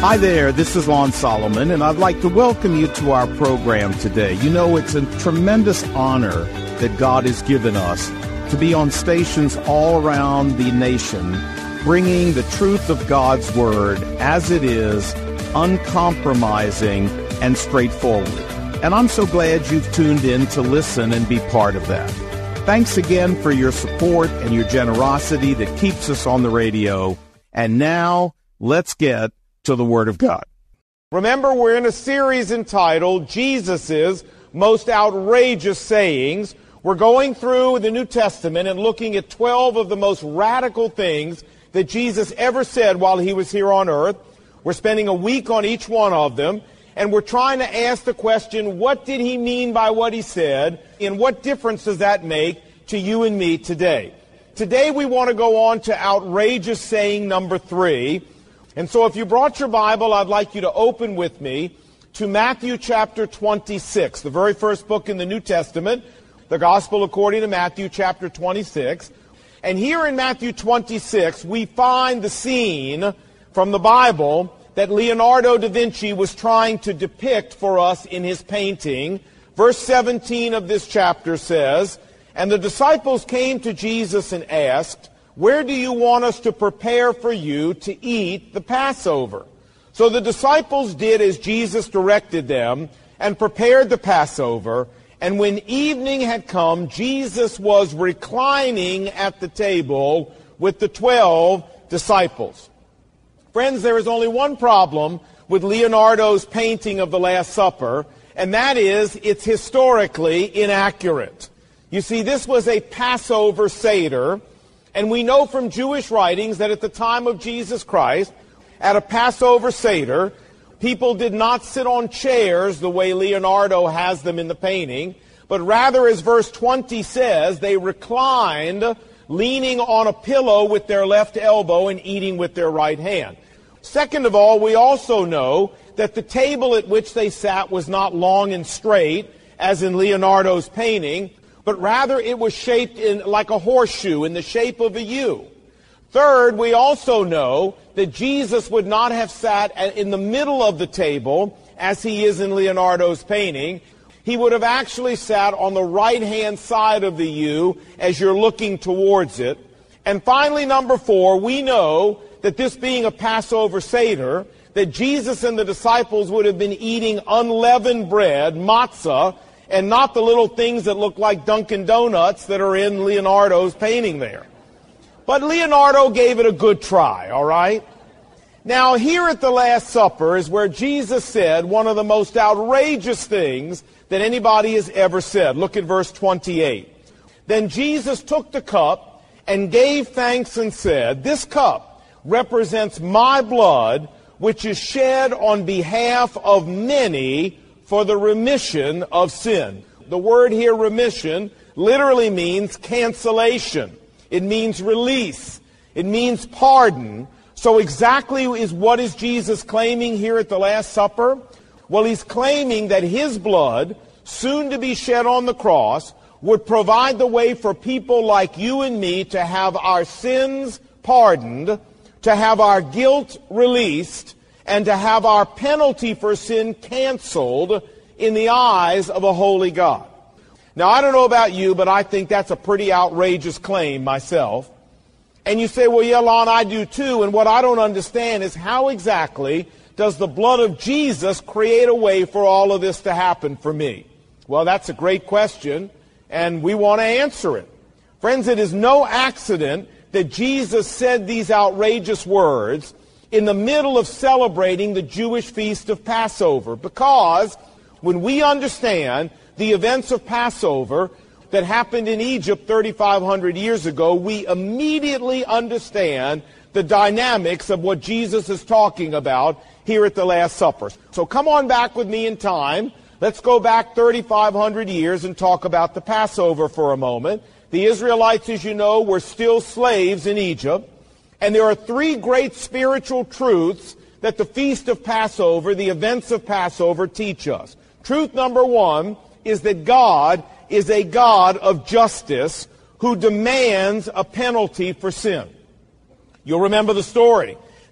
Hi there, this is Lon Solomon, and I'd like to welcome you to our program today. You know, it's a tremendous honor that God has given us to be on stations all around the nation, bringing the truth of God's Word as it is, uncompromising and straightforward. And I'm so glad you've tuned in to listen and be part of that. Thanks again for your support and your generosity that keeps us on the radio. And now, let's get to the Word of God. Remember, we're in a series entitled Jesus' Most Outrageous Sayings. We're going through the New Testament and looking at 12 of the most radical things that Jesus ever said while he was here on earth. We're spending a week on each one of them, and we're trying to ask the question, what did he mean by what he said, and what difference does that make to you and me today? Today we want to go on to outrageous saying number 3. And so if you brought your Bible, I'd like you to open with me to Matthew chapter 26, the very first book in the New Testament, the Gospel according to Matthew chapter 26. And here in Matthew 26, we find the scene from the Bible that Leonardo da Vinci was trying to depict for us in his painting. Verse 17 of this chapter says, "And the disciples came to Jesus and asked, 'Where do you want us to prepare for you to eat the Passover?' So the disciples did as Jesus directed them and prepared the Passover. And when evening had come, Jesus was reclining at the table with the 12 disciples." Friends, there is only one problem with Leonardo's painting of the Last Supper, and that is it's historically inaccurate. You see, this was a Passover Seder. And we know from Jewish writings that at the time of Jesus Christ, at a Passover Seder, people did not sit on chairs the way Leonardo has them in the painting, but rather, as verse 20 says, they reclined, leaning on a pillow with their left elbow and eating with their right hand. Second of all, we also know that the table at which they sat was not long and straight, as in Leonardo's painting, but rather it was shaped in like a horseshoe, in the shape of a U. Third, we also know that Jesus would not have sat in the middle of the table, as he is in Leonardo's painting. He would have actually sat on the right-hand side of the U as you're looking towards it. And finally, number 4, we know that this being a Passover Seder, that Jesus and the disciples would have been eating unleavened bread, matzah, and not the little things that look like Dunkin' Donuts that are in Leonardo's painting there. But Leonardo gave it a good try, all right? Now, here at the Last Supper is where Jesus said one of the most outrageous things that anybody has ever said. Look at verse 28. "Then Jesus took the cup and gave thanks and said, 'This cup represents my blood, which is shed on behalf of many for the remission of sin.'" The word here, remission, literally means cancellation. It means release. It means pardon. So exactly what is Jesus claiming here at the Last Supper? Well, he's claiming that his blood, soon to be shed on the cross, would provide the way for people like you and me to have our sins pardoned, to have our guilt released, and to have our penalty for sin canceled in the eyes of a holy God. Now, I don't know about you, but I think that's a pretty outrageous claim myself. And you say, well, yeah, Lon, I do too, and what I don't understand is how exactly does the blood of Jesus create a way for all of this to happen for me? Well, that's a great question, and we want to answer it. Friends, it is no accident that Jesus said these outrageous words in the middle of celebrating the Jewish feast of Passover, because when we understand the events of Passover that happened in Egypt 3,500 years ago, we immediately understand the dynamics of what Jesus is talking about here at the Last Supper. So come on back with me in time. Let's go back 3,500 years and talk about the Passover for a moment. The Israelites, as you know, were still slaves in Egypt. And there are 3 great spiritual truths that the Feast of Passover, the events of Passover, teach us. Truth number 1 is that God is a God of justice who demands a penalty for sin. You'll remember the story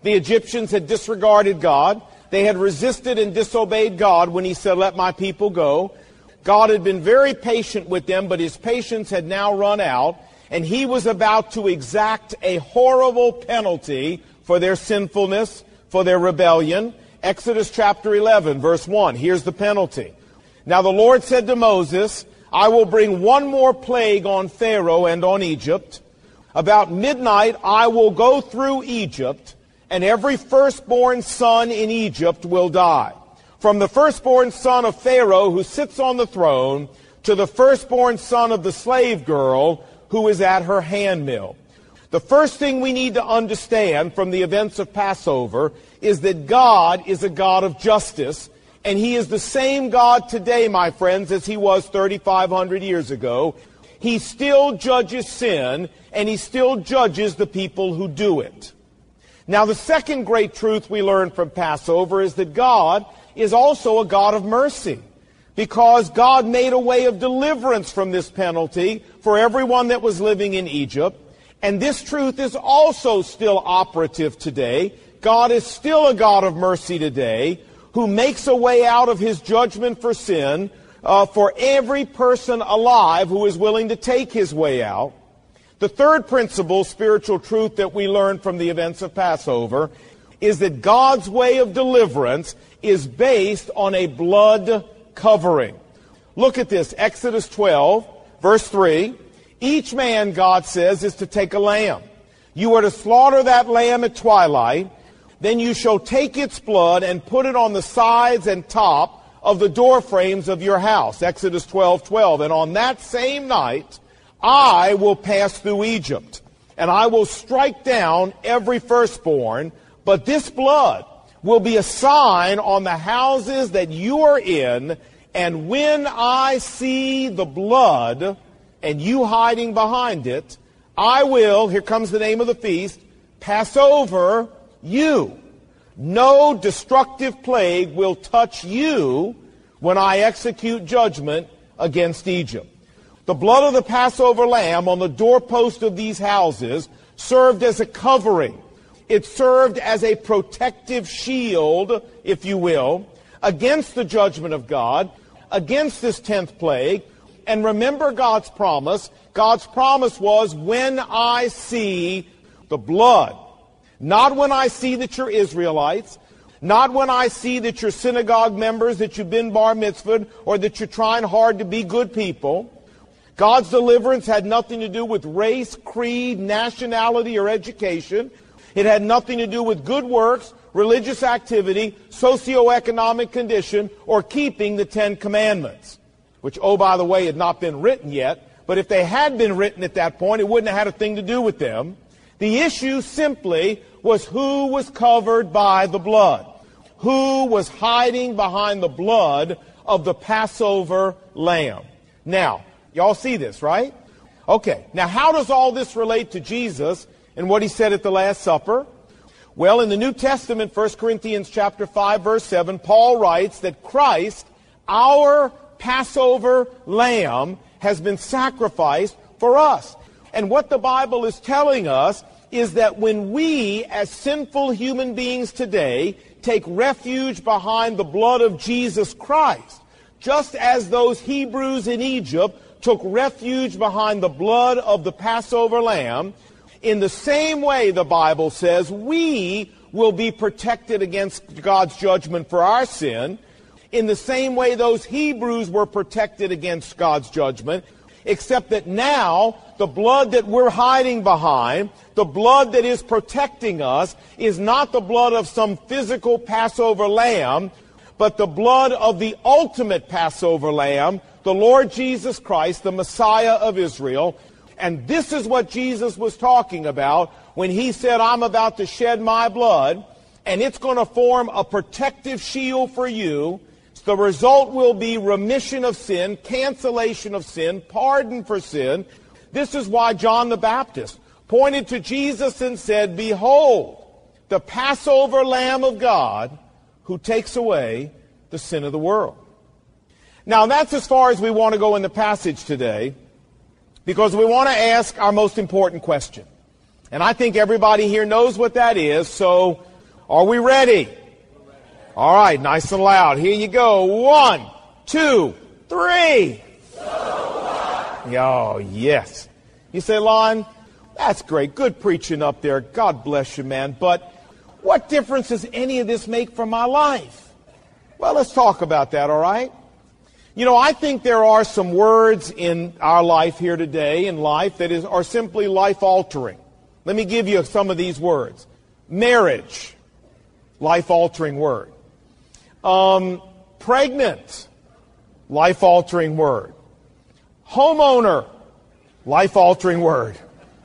The Egyptians had disregarded God. They had resisted and disobeyed God when he said, "Let my people go." God had been very patient with them, but his patience had now run out, and he was about to exact a horrible penalty for their sinfulness, for their rebellion. Exodus chapter 11, verse 1. Here's the penalty. "Now the Lord said to Moses, I will bring one more plague on Pharaoh and on Egypt. About midnight I will go through Egypt, and every firstborn son in Egypt will die. From the firstborn son of Pharaoh who sits on the throne to the firstborn son of the slave girl who is at her handmill." The first thing we need to understand from the events of Passover is that God is a God of justice, and he is the same God today, my friends, as he was 3,500 years ago. He still judges sin, and he still judges the people who do it. Now, the second great truth we learn from Passover is that God is also a God of mercy, because God made a way of deliverance from this penalty for everyone that was living in Egypt. And this truth is also still operative today. God is still a God of mercy today, who makes a way out of his judgment for sin for every person alive who is willing to take his way out. The third principle, spiritual truth that we learn from the events of Passover, is that God's way of deliverance is based on a blood covering. Look at this, Exodus 12, verse 3. "Each man," God says, "is to take a lamb. You are to slaughter that lamb at twilight. Then you shall take its blood and put it on the sides and top of the door frames of your house." Exodus 12:12. "And on that same night I will pass through Egypt, and I will strike down every firstborn, but this blood will be a sign on the houses that you are in, and when I see the blood and you hiding behind it, I will," here comes the name of the feast, "pass over you. No destructive plague will touch you when I execute judgment against Egypt." The blood of the Passover lamb on the doorpost of these houses served as a covering. It served as a protective shield, if you will, against the judgment of God, against this 10th plague. And remember God's promise. God's promise was, "When I see the blood," not when I see that you're Israelites, not when I see that you're synagogue members, that you've been bar mitzvahed, or that you're trying hard to be good people. God's deliverance had nothing to do with race, creed, nationality, or education. It had nothing to do with good works, religious activity, socioeconomic condition, or keeping the 10 Commandments, which, oh, by the way, had not been written yet. But if they had been written at that point, it wouldn't have had a thing to do with them. The issue simply was who was covered by the blood, who was hiding behind the blood of the Passover lamb. Now, y'all see this, right? Okay, now how does all this relate to Jesus and what he said at the Last Supper? Well, in the New Testament, 1 Corinthians chapter 5, verse 7, Paul writes that Christ, our Passover lamb, has been sacrificed for us. And what the Bible is telling us is that when we, as sinful human beings today, take refuge behind the blood of Jesus Christ, just as those Hebrews in Egypt took refuge behind the blood of the Passover lamb, in the same way, the Bible says, we will be protected against God's judgment for our sin. In the same way those Hebrews were protected against God's judgment, except that now the blood that we're hiding behind, the blood that is protecting us, is not the blood of some physical Passover lamb, but the blood of the ultimate Passover lamb, the Lord Jesus Christ, the Messiah of Israel. And this is what Jesus was talking about when he said, "I'm about to shed my blood, and it's going to form a protective shield for you. The result will be remission of sin, cancellation of sin, pardon for sin." This is why John the Baptist pointed to Jesus and said, "Behold, the Passover Lamb of God who takes away the sin of the world." Now, that's as far as we want to go in the passage today, because we want to ask our most important question. And I think everybody here knows what that is, so Are we ready? All right, nice and loud. Here you go. 1, 2, 3. Oh, yes. You say, Lon, that's great. Good preaching up there. God bless you, man. But what difference does any of this make for my life? Well, let's talk about that, all right? You know, I think there are some words in our life here today, in life, that are simply life-altering. Let me give you some of these words. Marriage, life-altering word. Pregnant, life-altering word. Homeowner, life-altering word.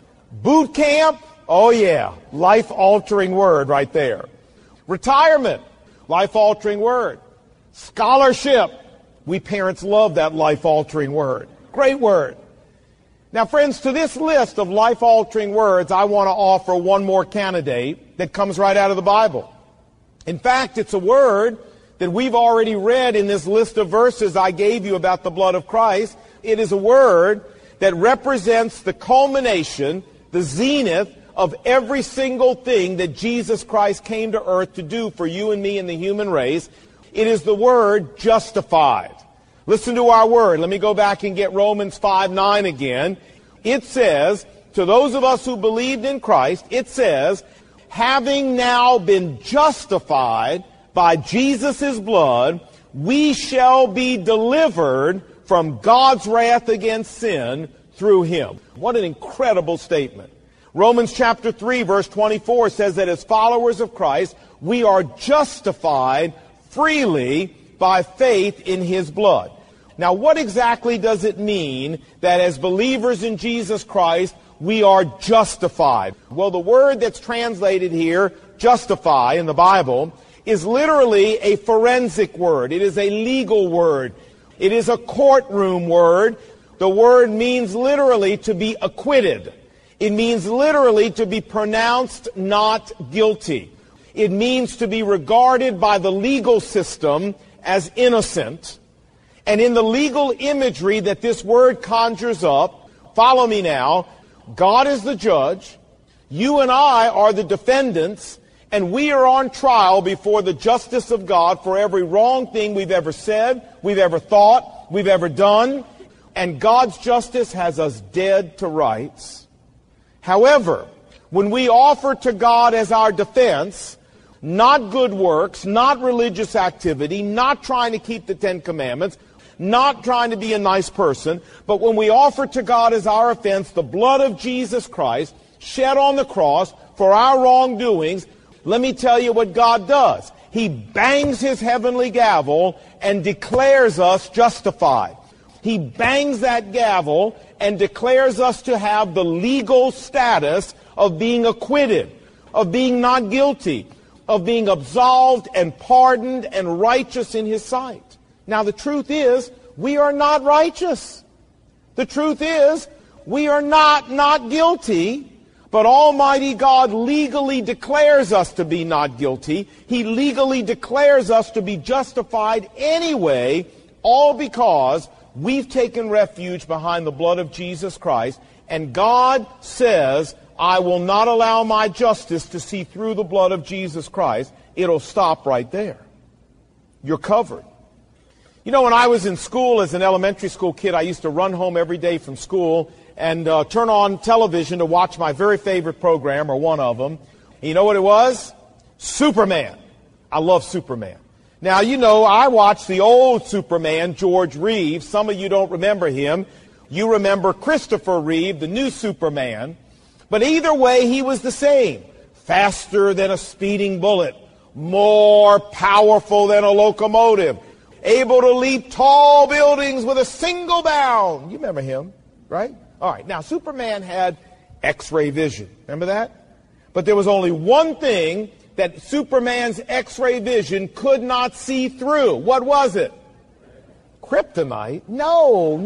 Boot camp, oh yeah, life-altering word right there. Retirement, life-altering word. Scholarship, we parents love that life-altering word. Great word. Now, friends, to this list of life-altering words, I want to offer one more candidate that comes right out of the Bible. In fact, it's a word that we've already read in this list of verses I gave you about the blood of Christ. It is a word that represents the culmination, the zenith of every single thing that Jesus Christ came to earth to do for you and me and the human race. It is the word justified. Listen to our word. Let me go back and get Romans 5:9 again. It says, to those of us who believed in Christ, it says, having now been justified by Jesus' blood, we shall be delivered from God's wrath against sin through him. What an incredible statement. Romans chapter 3, verse 24 says that as followers of Christ, we are justified freely by faith in his blood. Now, what exactly does it mean that as believers in Jesus Christ, we are justified? Well, the word that's translated here, justify, in the Bible, is literally a forensic word. It is a legal word. It is a courtroom word. The word means literally to be acquitted. It means literally to be pronounced not guilty. It means to be regarded by the legal system as innocent. And in the legal imagery that this word conjures up, follow me now, God is the judge, you and I are the defendants, and we are on trial before the justice of God for every wrong thing we've ever said, we've ever thought, we've ever done, and God's justice has us dead to rights. However, when we offer to God as our defense, not good works, not religious activity, not trying to keep the Ten Commandments, not trying to be a nice person, but when we offer to God as our offense the blood of Jesus Christ shed on the cross for our wrongdoings, let me tell you what God does. He bangs his heavenly gavel and declares us justified. He bangs that gavel and declares us to have the legal status of being acquitted, of being not guilty, of being absolved and pardoned and righteous in his sight. Now, the truth is, we are not righteous. The truth is, we are not guilty, but Almighty God legally declares us to be not guilty. He legally declares us to be justified anyway, all because we've taken refuge behind the blood of Jesus Christ, and God says, I will not allow my justice to see through the blood of Jesus Christ. It'll stop right there. You're covered. You know, when I was in school as an elementary school kid, I used to run home every day from school and turn on television to watch my very favorite program, or one of them. And you know what it was? Superman. I love Superman. Now, you know, I watched the old Superman, George Reeves. Some of you don't remember him. You remember Christopher Reeve, the new Superman. But either way, he was the same. Faster than a speeding bullet. More powerful than a locomotive. Able to leap tall buildings with a single bound. You remember him, right? All right. Now, Superman had X-ray vision. Remember that? But there was only one thing that Superman's X-ray vision could not see through. What was it? Kryptonite? No.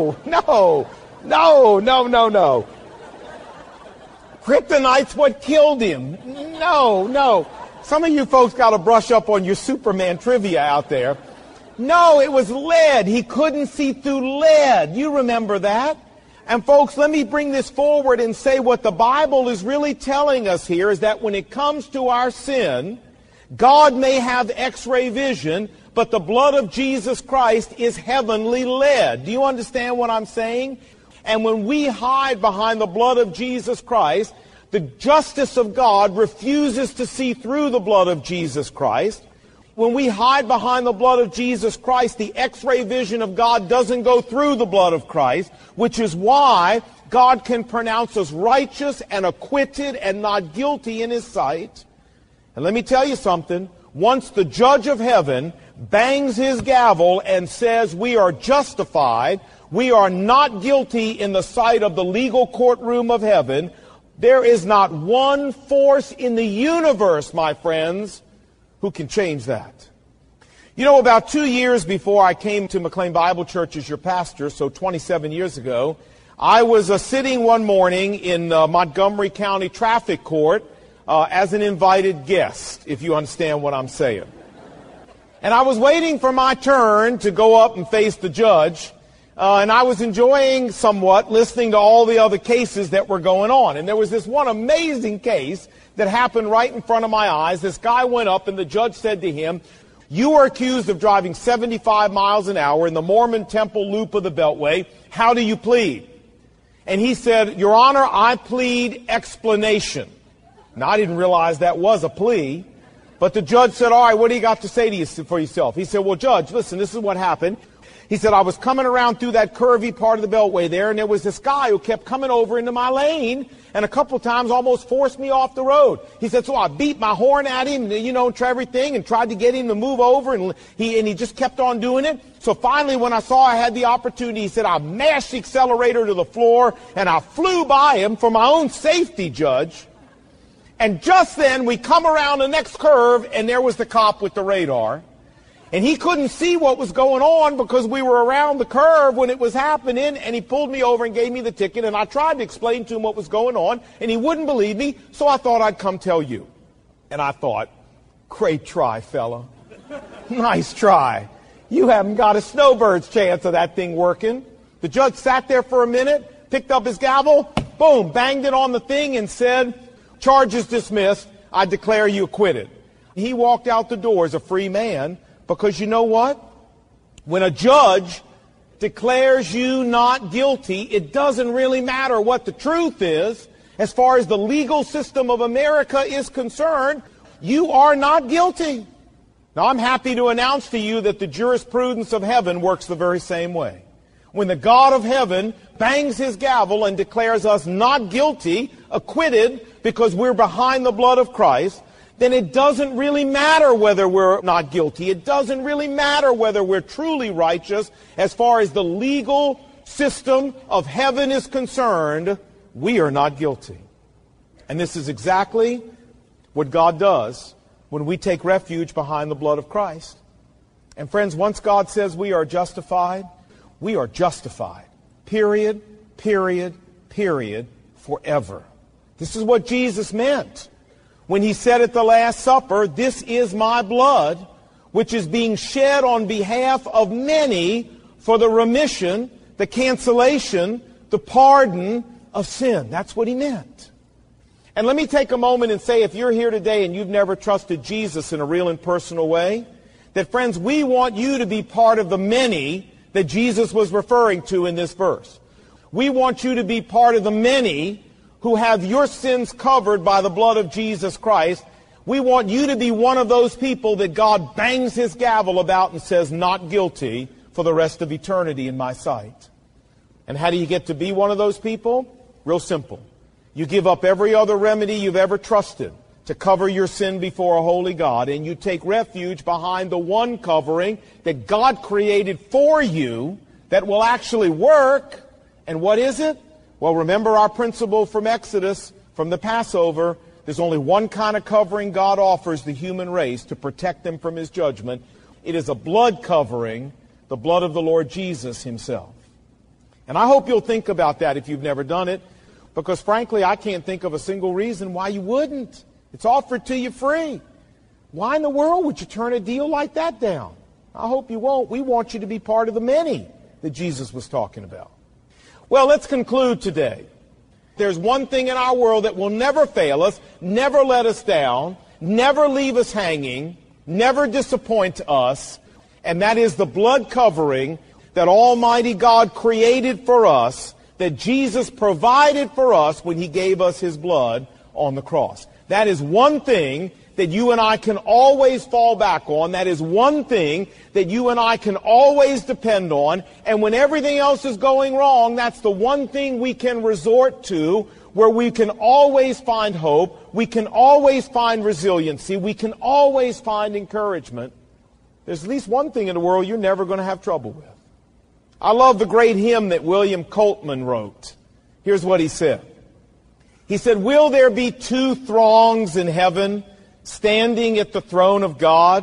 Kryptonite's what killed him. No. Some of you folks got to brush up on your Superman trivia out there. No, it was lead. He couldn't see through lead. You remember that? And folks, let me bring this forward and say what the Bible is really telling us here is that when it comes to our sin, God may have X-ray vision, but the blood of Jesus Christ is heavenly led. Do you understand what I'm saying? And when we hide behind the blood of Jesus Christ, the justice of God refuses to see through the blood of Jesus Christ. When we hide behind the blood of Jesus Christ, the X-ray vision of God doesn't go through the blood of Christ, which is why God can pronounce us righteous and acquitted and not guilty in His sight. And let me tell you something. Once the judge of heaven bangs his gavel and says we are justified, we are not guilty in the sight of the legal courtroom of heaven, there is not one force in the universe, my friends, who can change that. You know, about 2 years before I came to McLean Bible Church as your pastor, so 27 years ago, I was sitting one morning in Montgomery County Traffic Court as an invited guest, if you understand what I'm saying. And I was waiting for my turn to go up and face the judge, and I was enjoying somewhat listening to all the other cases that were going on. And there was this one amazing case that happened right in front of my eyes. This guy went up, and the judge said to him, "You are accused of driving 75 miles an hour in the Mormon Temple loop of the Beltway. How do you plead?" And he said, "Your Honor, I plead explanation." Now, I didn't realize that was a plea. But the judge said, "All right, what do you got to say to you for yourself?" He said, "Well, Judge, listen, this is what happened." He said, "I was coming around through that curvy part of the Beltway there, and there was this guy who kept coming over into my lane and a couple times almost forced me off the road." He said, "So I beat my horn at him, you know, and everything, and tried to get him to move over, and he just kept on doing it. So finally, when I saw I had the opportunity," he said, "I mashed the accelerator to the floor, and I flew by him for my own safety, Judge. And just then, we come around the next curve, and there was the cop with the radar. And he couldn't see what was going on because we were around the curve when it was happening, and he pulled me over and gave me the ticket, and I tried to explain to him what was going on, and he wouldn't believe me, so I thought I'd come tell you." And I thought, great try, fella. Nice try. You haven't got a snowbird's chance of that thing working. The judge sat there for a minute, picked up his gavel, boom, banged it on the thing and said, "Charges dismissed. I declare you acquitted." He walked out the door as a free man. Because you know what? When a judge declares you not guilty, it doesn't really matter what the truth is. As far as the legal system of America is concerned, you are not guilty. Now, I'm happy to announce to you that the jurisprudence of heaven works the very same way. When the God of heaven bangs his gavel and declares us not guilty, acquitted, because we're behind the blood of Christ, then it doesn't really matter whether we're not guilty. It doesn't really matter whether we're truly righteous. As far as the legal system of heaven is concerned, we are not guilty. And this is exactly what God does when we take refuge behind the blood of Christ. And friends, once God says we are justified, we are justified. Period, period, period, forever. This is what Jesus meant when he said at the Last Supper, "This is my blood, which is being shed on behalf of many for the remission, the cancellation, the pardon of sin." That's what he meant. And let me take a moment and say, if you're here today and you've never trusted Jesus in a real and personal way, that, friends, we want you to be part of the many that Jesus was referring to in this verse. We want you to be part of the many who have your sins covered by the blood of Jesus Christ. We want you to be one of those people that God bangs his gavel about and says, "Not guilty," for the rest of eternity in my sight. And how do you get to be one of those people? Real simple. You give up every other remedy you've ever trusted to cover your sin before a holy God, and you take refuge behind the one covering that God created for you that will actually work. And what is it? Well, remember our principle from Exodus, from the Passover. There's only one kind of covering God offers the human race to protect them from his judgment. It is a blood covering, the blood of the Lord Jesus himself. And I hope you'll think about that if you've never done it, because frankly, I can't think of a single reason why you wouldn't. It's offered to you free. Why in the world would you turn a deal like that down? I hope you won't. We want you to be part of the many that Jesus was talking about. Well, let's conclude today. There's one thing in our world that will never fail us, never let us down, never leave us hanging, never disappoint us, and that is the blood covering that Almighty God created for us, that Jesus provided for us when He gave us His blood on the cross. That is one thing that you and I can always fall back on. That is one thing that you and I can always depend on. And when everything else is going wrong, that's the one thing we can resort to, where we can always find hope, we can always find resiliency, we can always find encouragement. There's at least one thing in the world you're never going to have trouble with. I love the great hymn that William Coltman wrote. Here's what he said. He said, "Will there be two throngs in heaven standing at the throne of God,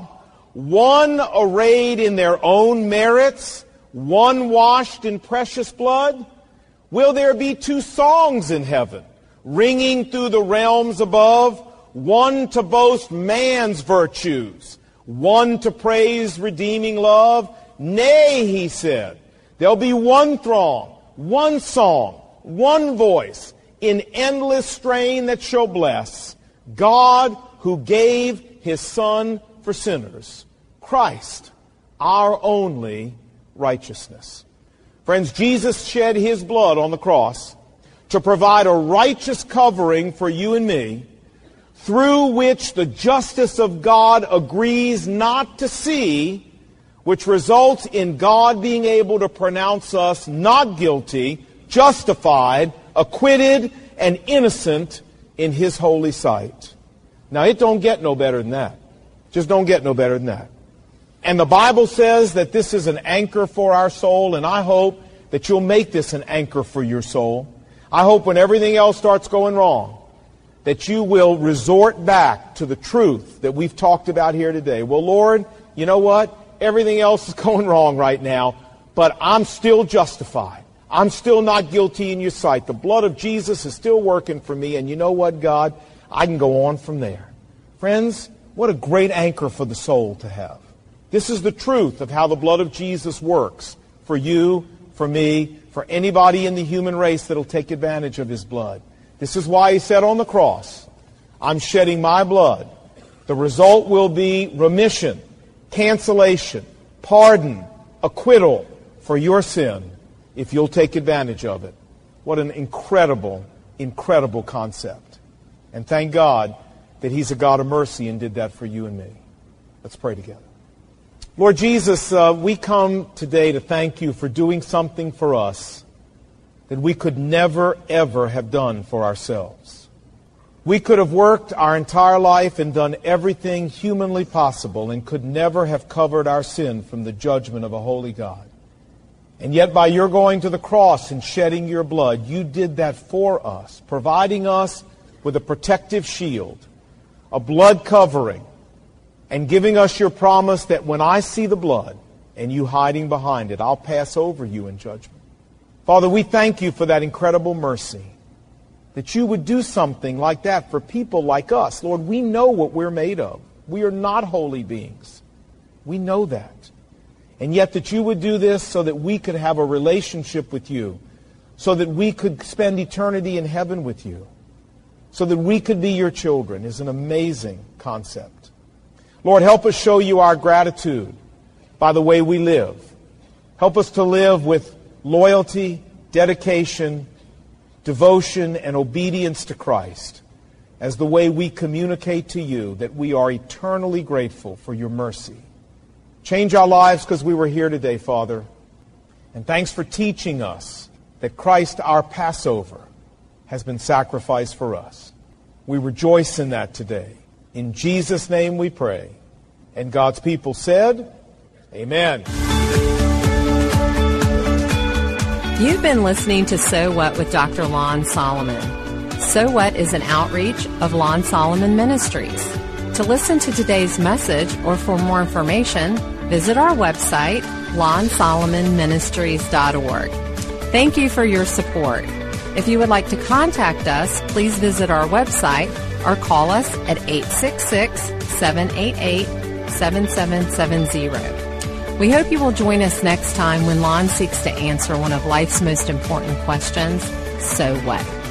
one arrayed in their own merits, one washed in precious blood? Will there be two songs in heaven, ringing through the realms above, one to boast man's virtues, one to praise redeeming love? Nay," he said, "there'll be one throng, one song, one voice, in endless strain that shall bless God who gave His Son for sinners, Christ, our only righteousness." Friends, Jesus shed His blood on the cross to provide a righteous covering for you and me, through which the justice of God agrees not to see, which results in God being able to pronounce us not guilty, justified, acquitted, and innocent in His holy sight. Now, it don't get no better than that. Just don't get no better than that. And the Bible says that this is an anchor for our soul, and I hope that you'll make this an anchor for your soul. I hope when everything else starts going wrong, that you will resort back to the truth that we've talked about here today. Well, Lord, you know what? Everything else is going wrong right now, but I'm still justified. I'm still not guilty in your sight. The blood of Jesus is still working for me, and you know what, God? I can go on from there. Friends, what a great anchor for the soul to have. This is the truth of how the blood of Jesus works for you, for me, for anybody in the human race that will take advantage of His blood. This is why He said on the cross, "I'm shedding my blood." The result will be remission, cancellation, pardon, acquittal for your sin if you'll take advantage of it. What an incredible, incredible concept. And thank God that He's a God of mercy and did that for you and me. Let's pray together. Lord Jesus, we come today to thank You for doing something for us that we could never, ever have done for ourselves. We could have worked our entire life and done everything humanly possible and could never have covered our sin from the judgment of a holy God. And yet by Your going to the cross and shedding Your blood, You did that for us, providing us with a protective shield, a blood covering, and giving us Your promise that when I see the blood and You hiding behind it, I'll pass over you in judgment. Father, we thank You for that incredible mercy, that You would do something like that for people like us. Lord, we know what we're made of. We are not holy beings. We know that. And yet that You would do this so that we could have a relationship with You, so that we could spend eternity in heaven with You, so that we could be Your children is an amazing concept. Lord, help us show You our gratitude by the way we live. Help us to live with loyalty, dedication, devotion, and obedience to Christ as the way we communicate to You that we are eternally grateful for Your mercy. Change our lives because we were here today, Father. And thanks for teaching us that Christ, our Passover, has been sacrificed for us. We rejoice in that today. In Jesus' name we pray. And God's people said, Amen. You've been listening to So What with Dr. Lon Solomon. So What is an outreach of Lon Solomon Ministries. To listen to today's message or for more information, visit our website, lonsolomonministries.org. Thank you for your support. If you would like to contact us, please visit our website or call us at 866-788-7770. We hope you will join us next time when Lon seeks to answer one of life's most important questions, so what?